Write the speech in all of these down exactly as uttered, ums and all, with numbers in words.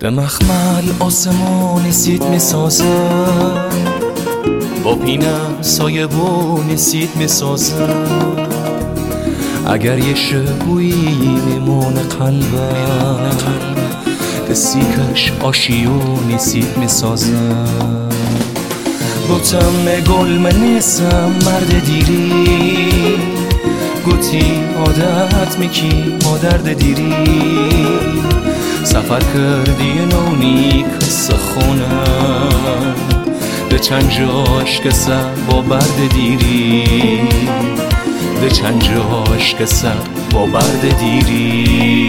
به مخمل آسمون سید میسازم، با پینم سایه بون سید میسازم. اگر یه شبویی میمونه قلبم، به سیکش آشیونی سید میسازم. گوتم گل من نیستم مرد دیری، گوتی عادت میکی ما درد دیری. سفر کردی نونی کس خونم، به چند جاش کسه با برد دیری، به چند جاش کسه با برد دیری.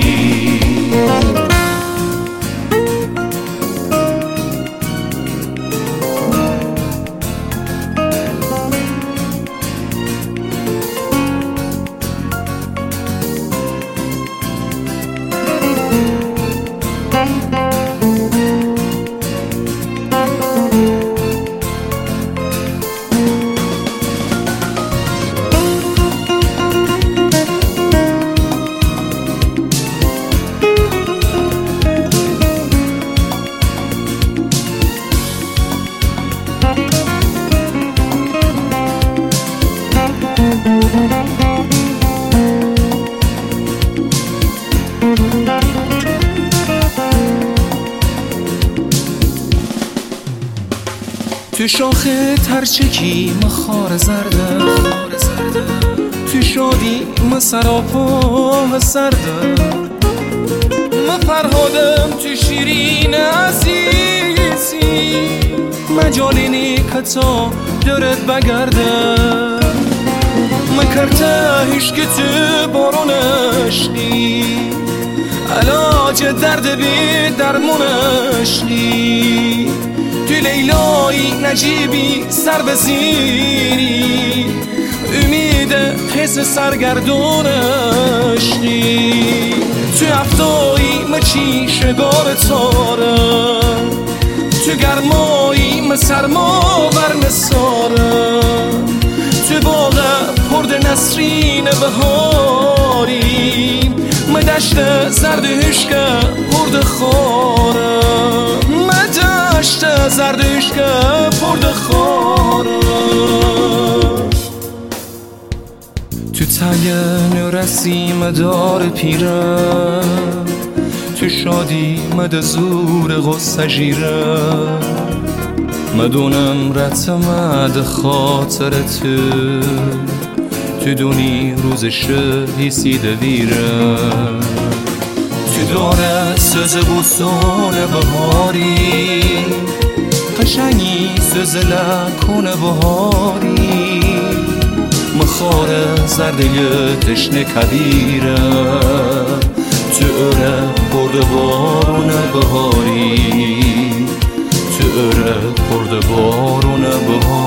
تو شاخه ترچکی مخار زرده، تو شادی ما سراپا سرده. ما فرهادم تو شیرین عزیزی، مجالینی کتا دارد بگرده. ما کرته هیچ که تو بارونش نی، علاج درد بی درمونش نی. تو لیلایی نجیبی سر بزیری، امید حس سرگردونش نی. تو هفتایی مچی شگار تاره، تو گرمایی مسرما برمساره. تو باغ پرد نسرین بهاری، مدشت زرد هشکه پرد خاره. مدشت زرد هشکه پرد خاره. تو تگن رسیم دار پیره، تو شادی مد زور غصه جیره. مدونم رتمد خاطر تو، تو دونی روز شهی سیده ویره. تو داره سوز بوسون بهاری، قشنگی سوز لکون بهاری. مخاره زرده تشنه کبیره، تو اره برده بارون بهاری، تو اره برده بارون بهاری.